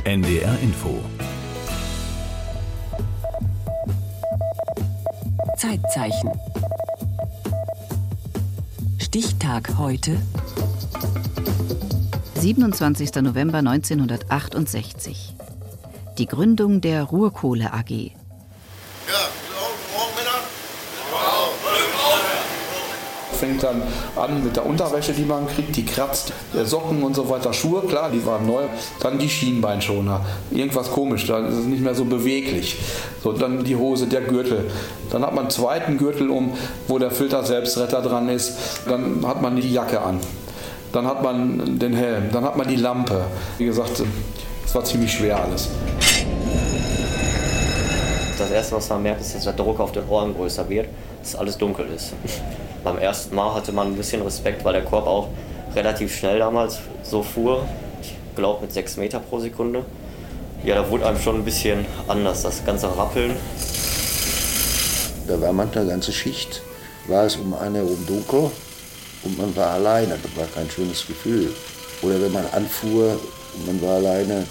NDR Info. Zeitzeichen. Stichtag heute. 27. November 1968. Die Gründung der Ruhrkohle AG. Ja, morgen Mittag. Fängt dann an mit der Unterwäsche, die man kriegt, die kratzt, Socken und so weiter, Schuhe, klar, die waren neu. Dann die Schienbeinschoner, irgendwas komisch, da ist es nicht mehr so beweglich. So, dann die Hose, der Gürtel. Dann hat man einen zweiten Gürtel wo der Filter-Selbstretter dran ist. Dann hat man die Jacke an. Dann hat man den Helm, dann hat man die Lampe. Wie gesagt, es war ziemlich schwer alles. Das Erste, was man merkt, ist, dass der Druck auf den Ohren größer wird, dass alles dunkel ist. Beim ersten Mal hatte man ein bisschen Respekt, weil der Korb auch relativ schnell damals so fuhr. Ich glaube mit 6 Meter pro Sekunde. Ja, da wurde einem schon ein bisschen anders, das ganze Rappeln. Da war manchmal eine ganze Schicht, war es um 1 Uhr dunkel und man war alleine. Das war kein schönes Gefühl. Oder wenn man anfuhr und man war alleine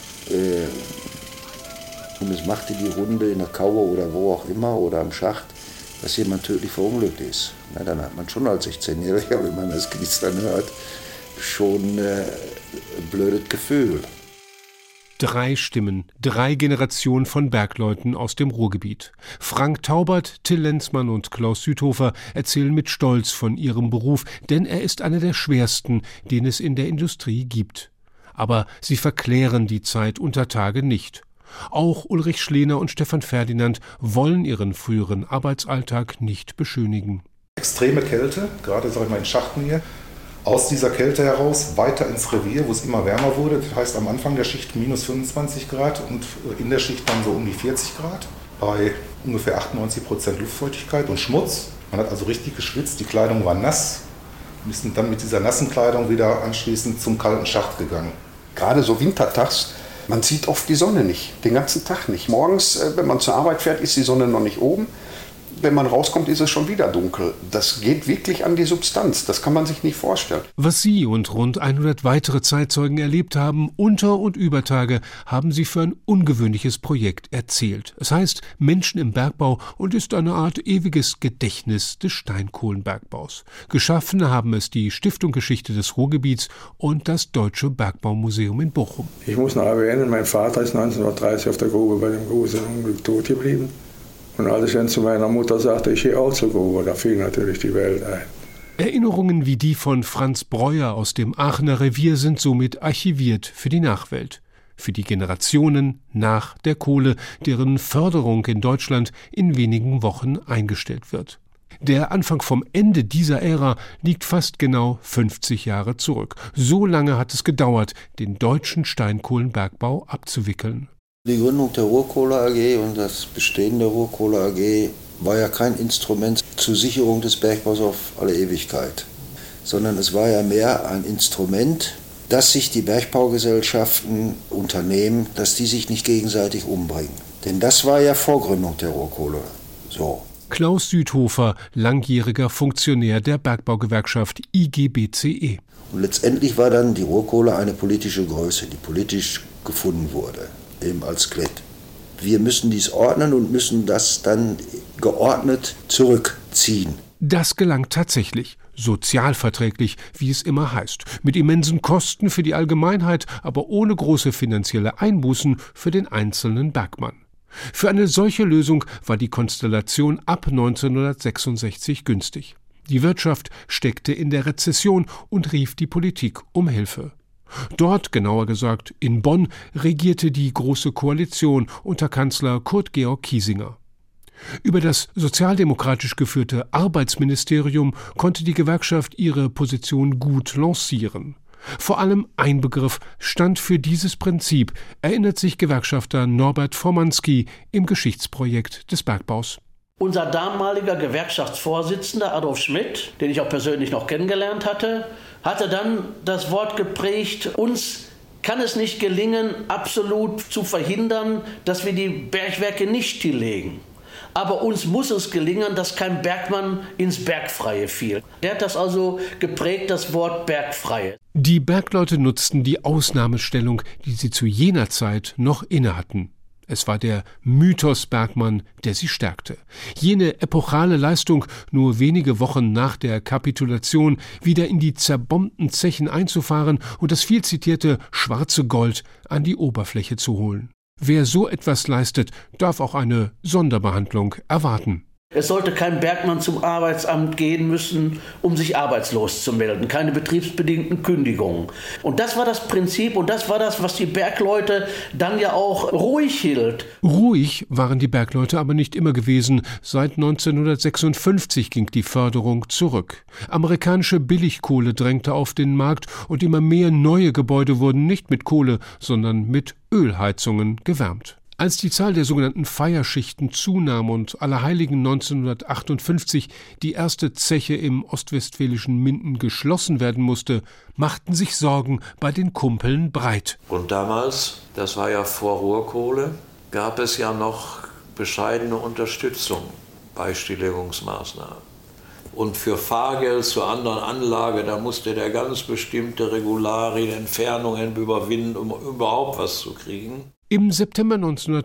und es machte die Runde in der Kaue oder wo auch immer oder am Schacht, dass jemand tödlich verunglückt ist. Na, dann hat man schon als 16-Jähriger, wenn man das Knistern hört, schon ein blödes Gefühl. 3 Stimmen, 3 Generationen von Bergleuten aus dem Ruhrgebiet. Frank Taubert, Till Lenzmann und Klaus Südhofer erzählen mit Stolz von ihrem Beruf, denn er ist einer der schwersten, den es in der Industrie gibt. Aber sie verklären die Zeit unter Tage nicht. Auch Ulrich Schlehner und Stefan Ferdinand wollen ihren früheren Arbeitsalltag nicht beschönigen. Extreme Kälte, gerade in Schachten hier. Aus dieser Kälte heraus weiter ins Revier, wo es immer wärmer wurde. Das heißt am Anfang der Schicht minus 25 Grad und in der Schicht dann so um die 40 Grad. Bei ungefähr 98% Luftfeuchtigkeit und Schmutz. Man hat also richtig geschwitzt, die Kleidung war nass. Wir sind dann mit dieser nassen Kleidung wieder anschließend zum kalten Schacht gegangen. Gerade so wintertags, man sieht oft die Sonne nicht, den ganzen Tag nicht. Morgens, wenn man zur Arbeit fährt, ist die Sonne noch nicht oben. Wenn man rauskommt, ist es schon wieder dunkel. Das geht wirklich an die Substanz. Das kann man sich nicht vorstellen. Was Sie und rund 100 weitere Zeitzeugen erlebt haben, unter und über Tage, haben sie für ein ungewöhnliches Projekt erzählt. Es heißt Menschen im Bergbau und ist eine Art ewiges Gedächtnis des Steinkohlenbergbaus. Geschaffen haben es die Stiftung Geschichte des Ruhrgebiets und das Deutsche Bergbaumuseum in Bochum. Ich muss noch erwähnen, mein Vater ist 1930 auf der Grube bei dem großen Unglück tot geblieben. Und als ich dann zu meiner Mutter sagte, ich gehe auch zur Grube, da fiel natürlich die Welt ein. Erinnerungen wie die von Franz Breuer aus dem Aachener Revier sind somit archiviert für die Nachwelt. Für die Generationen nach der Kohle, deren Förderung in Deutschland in wenigen Wochen eingestellt wird. Der Anfang vom Ende dieser Ära liegt fast genau 50 Jahre zurück. So lange hat es gedauert, den deutschen Steinkohlenbergbau abzuwickeln. Die Gründung der Ruhrkohle AG und das Bestehen der Ruhrkohle AG war ja kein Instrument zur Sicherung des Bergbaus auf alle Ewigkeit, sondern es war ja mehr ein Instrument, dass sich die Bergbaugesellschaften, Unternehmen, dass die sich nicht gegenseitig umbringen. Denn das war ja Vorgründung der Ruhrkohle. So. Klaus Südhofer, langjähriger Funktionär der Bergbaugewerkschaft IGBCE. Und letztendlich war dann die Ruhrkohle eine politische Größe, die politisch gefunden wurde. Eben als Klett. Wir müssen dies ordnen und müssen das dann geordnet zurückziehen. Das gelang tatsächlich. Sozialverträglich, wie es immer heißt. Mit immensen Kosten für die Allgemeinheit, aber ohne große finanzielle Einbußen für den einzelnen Bergmann. Für eine solche Lösung war die Konstellation ab 1966 günstig. Die Wirtschaft steckte in der Rezession und rief die Politik um Hilfe. Dort, genauer gesagt in Bonn, regierte die Große Koalition unter Kanzler Kurt Georg Kiesinger. Über das sozialdemokratisch geführte Arbeitsministerium konnte die Gewerkschaft ihre Position gut lancieren. Vor allem ein Begriff stand für dieses Prinzip, erinnert sich Gewerkschafter Norbert Formanski im Geschichtsprojekt des Bergbaus. Unser damaliger Gewerkschaftsvorsitzender Adolf Schmidt, den ich auch persönlich noch kennengelernt hatte dann das Wort geprägt, uns kann es nicht gelingen, absolut zu verhindern, dass wir die Bergwerke nicht stilllegen. Aber uns muss es gelingen, dass kein Bergmann ins Bergfreie fiel. Er hat das also geprägt, das Wort Bergfreie. Die Bergleute nutzten die Ausnahmestellung, die sie zu jener Zeit noch innehatten. Es war der Mythos Bergmann, der sie stärkte. Jene epochale Leistung, nur wenige Wochen nach der Kapitulation wieder in die zerbombten Zechen einzufahren und das viel zitierte schwarze Gold an die Oberfläche zu holen. Wer so etwas leistet, darf auch eine Sonderbehandlung erwarten. Es sollte kein Bergmann zum Arbeitsamt gehen müssen, um sich arbeitslos zu melden. Keine betriebsbedingten Kündigungen. Und das war das Prinzip und das war das, was die Bergleute dann ja auch ruhig hielt. Ruhig waren die Bergleute aber nicht immer gewesen. Seit 1956 ging die Förderung zurück. Amerikanische Billigkohle drängte auf den Markt und immer mehr neue Gebäude wurden nicht mit Kohle, sondern mit Ölheizungen gewärmt. Als die Zahl der sogenannten Feierschichten zunahm und Allerheiligen 1958 die erste Zeche im ostwestfälischen Minden geschlossen werden musste, machten sich Sorgen bei den Kumpeln breit. Und damals, das war ja vor Ruhrkohle, gab es ja noch bescheidene Unterstützung bei Stilllegungsmaßnahmen. Und für Fahrgeld zur anderen Anlage, da musste der ganz bestimmte Regularien, Entfernungen überwinden, um überhaupt was zu kriegen. Im September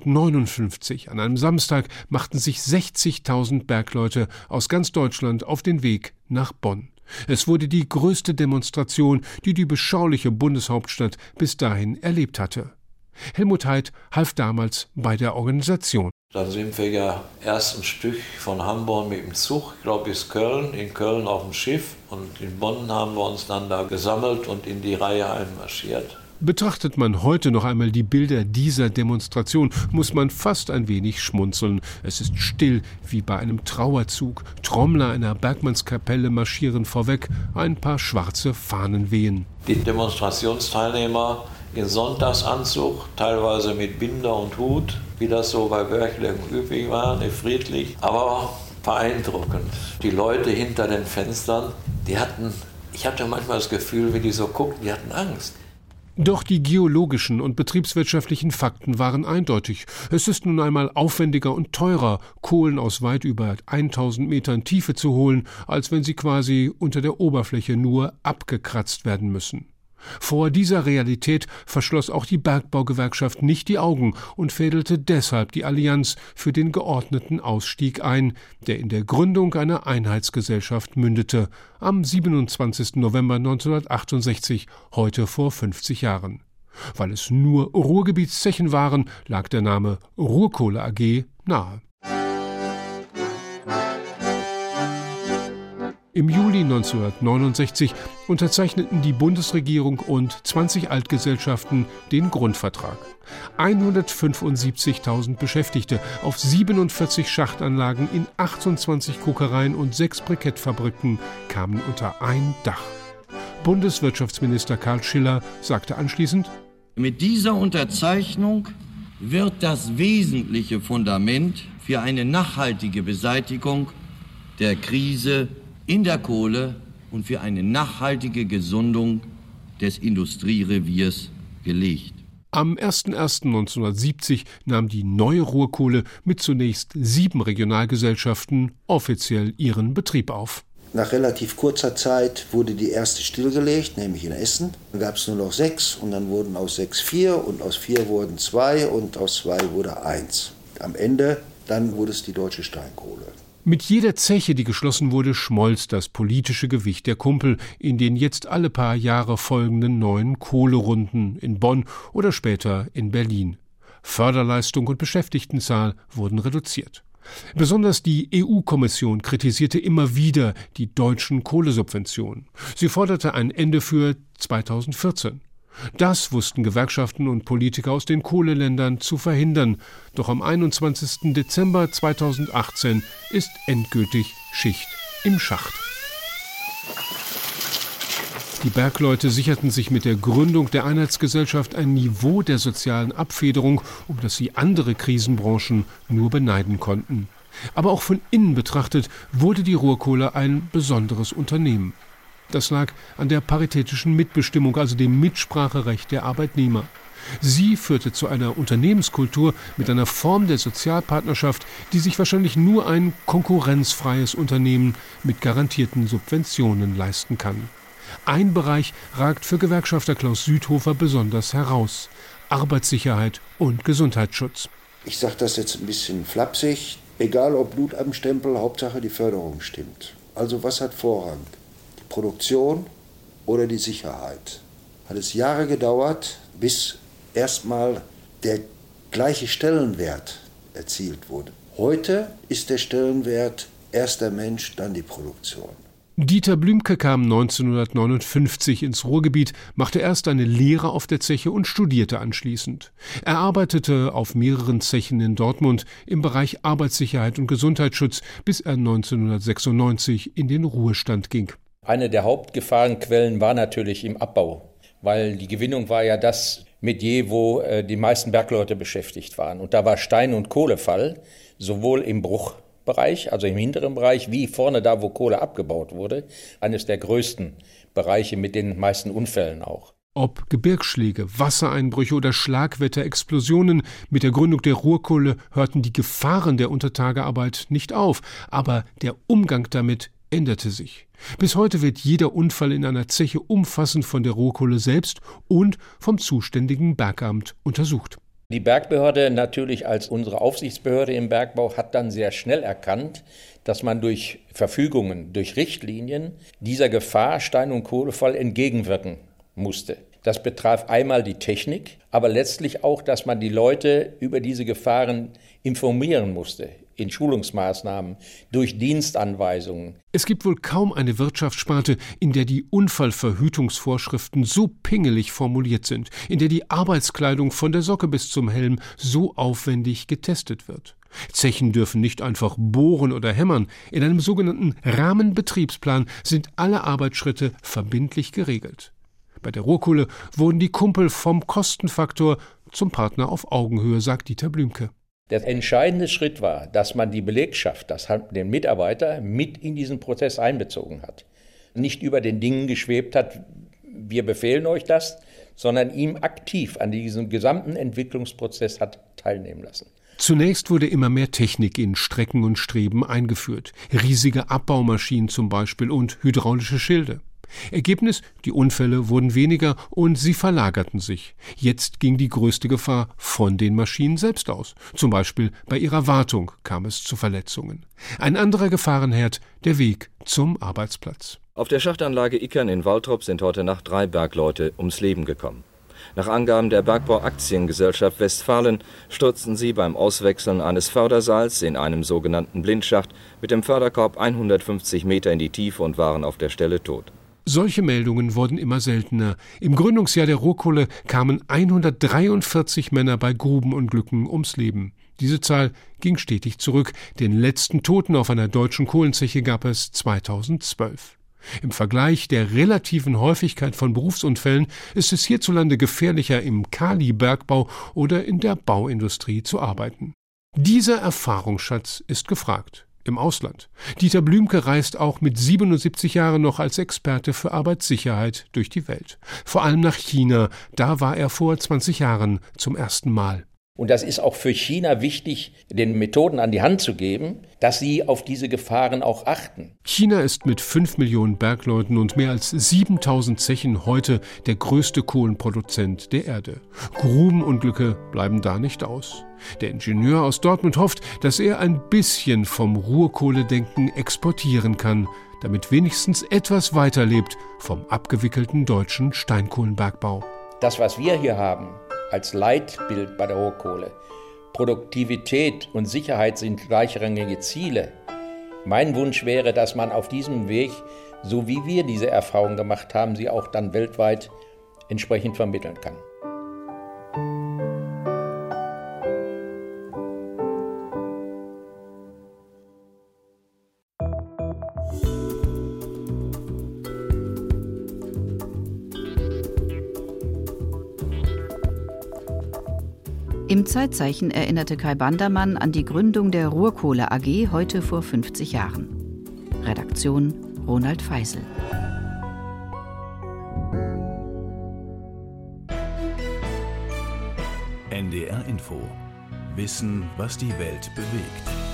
1959, an einem Samstag, machten sich 60.000 Bergleute aus ganz Deutschland auf den Weg nach Bonn. Es wurde die größte Demonstration, die die beschauliche Bundeshauptstadt bis dahin erlebt hatte. Helmut Haidt half damals bei der Organisation. Dann sind wir ja erst ein Stück von Hamburg mit dem Zug, ich glaube bis Köln, in Köln auf dem Schiff. Und in Bonn haben wir uns dann da gesammelt und in die Reihe einmarschiert. Betrachtet man heute noch einmal die Bilder dieser Demonstration, muss man fast ein wenig schmunzeln. Es ist still wie bei einem Trauerzug. Trommler einer Bergmannskapelle marschieren vorweg, ein paar schwarze Fahnen wehen. Die Demonstrationsteilnehmer in Sonntagsanzug, teilweise mit Binder und Hut, wie das so bei Bergleuten üblich war, nicht friedlich, aber beeindruckend. Die Leute hinter den Fenstern, ich hatte manchmal das Gefühl, wie die so guckten, die hatten Angst. Doch die geologischen und betriebswirtschaftlichen Fakten waren eindeutig. Es ist nun einmal aufwendiger und teurer, Kohlen aus weit über 1000 Metern Tiefe zu holen, als wenn sie quasi unter der Oberfläche nur abgekratzt werden müssen. Vor dieser Realität verschloss auch die Bergbaugewerkschaft nicht die Augen und fädelte deshalb die Allianz für den geordneten Ausstieg ein, der in der Gründung einer Einheitsgesellschaft mündete, am 27. November 1968, heute vor 50 Jahren. Weil es nur Ruhrgebietszechen waren, lag der Name Ruhrkohle AG nahe. Im Juli 1969 unterzeichneten die Bundesregierung und 20 Altgesellschaften den Grundvertrag. 175.000 Beschäftigte auf 47 Schachtanlagen in 28 Kokereien und 6 Brikettfabriken kamen unter ein Dach. Bundeswirtschaftsminister Karl Schiller sagte anschließend: Mit dieser Unterzeichnung wird das wesentliche Fundament für eine nachhaltige Beseitigung der Krise in der Kohle und für eine nachhaltige Gesundung des Industriereviers gelegt. Am 01.01.1970 nahm die neue Ruhrkohle mit zunächst 7 Regionalgesellschaften offiziell ihren Betrieb auf. Nach relativ kurzer Zeit wurde die erste stillgelegt, nämlich in Essen. Dann gab es nur noch 6 und dann wurden aus 6 4 und aus 4 wurden 2 und aus 2 wurde 1. Am Ende dann wurde es die Deutsche Steinkohle. Mit jeder Zeche, die geschlossen wurde, schmolz das politische Gewicht der Kumpel in den jetzt alle paar Jahre folgenden neuen Kohlerunden in Bonn oder später in Berlin. Förderleistung und Beschäftigtenzahl wurden reduziert. Besonders die EU-Kommission kritisierte immer wieder die deutschen Kohlesubventionen. Sie forderte ein Ende für 2014. Das wussten Gewerkschaften und Politiker aus den Kohleländern zu verhindern. Doch am 21. Dezember 2018 ist endgültig Schicht im Schacht. Die Bergleute sicherten sich mit der Gründung der Einheitsgesellschaft ein Niveau der sozialen Abfederung, um das sie andere Krisenbranchen nur beneiden konnten. Aber auch von innen betrachtet wurde die Ruhrkohle ein besonderes Unternehmen. Das lag an der paritätischen Mitbestimmung, also dem Mitspracherecht der Arbeitnehmer. Sie führte zu einer Unternehmenskultur mit einer Form der Sozialpartnerschaft, die sich wahrscheinlich nur ein konkurrenzfreies Unternehmen mit garantierten Subventionen leisten kann. Ein Bereich ragt für Gewerkschafter Klaus Südhofer besonders heraus: Arbeitssicherheit und Gesundheitsschutz. Ich sage das jetzt ein bisschen flapsig. Egal ob Blut am Stempel, Hauptsache die Förderung stimmt. Also was hat Vorrang? Die Produktion oder die Sicherheit? Hat es Jahre gedauert, bis erstmal der gleiche Stellenwert erzielt wurde. Heute ist der Stellenwert erst der Mensch, dann die Produktion. Dieter Blümke kam 1959 ins Ruhrgebiet, machte erst eine Lehre auf der Zeche und studierte anschließend. Er arbeitete auf mehreren Zechen in Dortmund im Bereich Arbeitssicherheit und Gesundheitsschutz, bis er 1996 in den Ruhestand ging. Eine der Hauptgefahrenquellen war natürlich im Abbau, weil die Gewinnung war ja das Metier, wo die meisten Bergleute beschäftigt waren. Und da war Stein- und Kohlefall, sowohl im Bruchbereich, also im hinteren Bereich, wie vorne da, wo Kohle abgebaut wurde, eines der größten Bereiche mit den meisten Unfällen auch. Ob Gebirgsschläge, Wassereinbrüche oder Schlagwetterexplosionen, mit der Gründung der Ruhrkohle hörten die Gefahren der Untertagearbeit nicht auf, aber der Umgang damit änderte sich. Bis heute wird jeder Unfall in einer Zeche umfassend von der Ruhrkohle selbst und vom zuständigen Bergamt untersucht. Die Bergbehörde natürlich als unsere Aufsichtsbehörde im Bergbau hat dann sehr schnell erkannt, dass man durch Verfügungen, durch Richtlinien dieser Gefahr Stein- und Kohlefall entgegenwirken musste. Das betraf einmal die Technik, aber letztlich auch, dass man die Leute über diese Gefahren informieren musste. In Schulungsmaßnahmen, durch Dienstanweisungen. Es gibt wohl kaum eine Wirtschaftssparte, in der die Unfallverhütungsvorschriften so pingelig formuliert sind, in der die Arbeitskleidung von der Socke bis zum Helm so aufwendig getestet wird. Zechen dürfen nicht einfach bohren oder hämmern. In einem sogenannten Rahmenbetriebsplan sind alle Arbeitsschritte verbindlich geregelt. Bei der Ruhrkohle wurden die Kumpel vom Kostenfaktor zum Partner auf Augenhöhe, sagt Dieter Blümke. Der entscheidende Schritt war, dass man die Belegschaft, den Mitarbeiter, mit in diesen Prozess einbezogen hat. Nicht über den Dingen geschwebt hat, wir befehlen euch das, sondern ihm aktiv an diesem gesamten Entwicklungsprozess hat teilnehmen lassen. Zunächst wurde immer mehr Technik in Strecken und Streben eingeführt. Riesige Abbaumaschinen zum Beispiel und hydraulische Schilde. Ergebnis: die Unfälle wurden weniger und sie verlagerten sich. Jetzt ging die größte Gefahr von den Maschinen selbst aus. Zum Beispiel bei ihrer Wartung kam es zu Verletzungen. Ein anderer Gefahrenherd: der Weg zum Arbeitsplatz. Auf der Schachtanlage Ickern in Waltrop sind heute Nacht 3 Bergleute ums Leben gekommen. Nach Angaben der Bergbau-Aktiengesellschaft Westfalen stürzten sie beim Auswechseln eines Förderseils in einem sogenannten Blindschacht mit dem Förderkorb 150 Meter in die Tiefe und waren auf der Stelle tot. Solche Meldungen wurden immer seltener. Im Gründungsjahr der Ruhrkohle kamen 143 Männer bei Grubenunglücken ums Leben. Diese Zahl ging stetig zurück. Den letzten Toten auf einer deutschen Kohlenzeche gab es 2012. Im Vergleich der relativen Häufigkeit von Berufsunfällen ist es hierzulande gefährlicher, im Kalibergbau oder in der Bauindustrie zu arbeiten. Dieser Erfahrungsschatz ist gefragt. Im Ausland. Dieter Blümke reist auch mit 77 Jahren noch als Experte für Arbeitssicherheit durch die Welt. Vor allem nach China, da war er vor 20 Jahren zum ersten Mal. Und das ist auch für China wichtig, den Methoden an die Hand zu geben, dass sie auf diese Gefahren auch achten. China ist mit 5 Millionen Bergleuten und mehr als 7000 Zechen heute der größte Kohlenproduzent der Erde. Grubenunglücke bleiben da nicht aus. Der Ingenieur aus Dortmund hofft, dass er ein bisschen vom Ruhrkohledenken exportieren kann, damit wenigstens etwas weiterlebt vom abgewickelten deutschen Steinkohlenbergbau. Das, was wir hier haben, als Leitbild bei der Ruhrkohle. Produktivität und Sicherheit sind gleichrangige Ziele. Mein Wunsch wäre, dass man auf diesem Weg, so wie wir diese Erfahrung gemacht haben, sie auch dann weltweit entsprechend vermitteln kann. Im Zeitzeichen erinnerte Kai Bandermann an die Gründung der Ruhrkohle AG heute vor 50 Jahren. Redaktion Ronald Feisel. NDR Info. Wissen, was die Welt bewegt.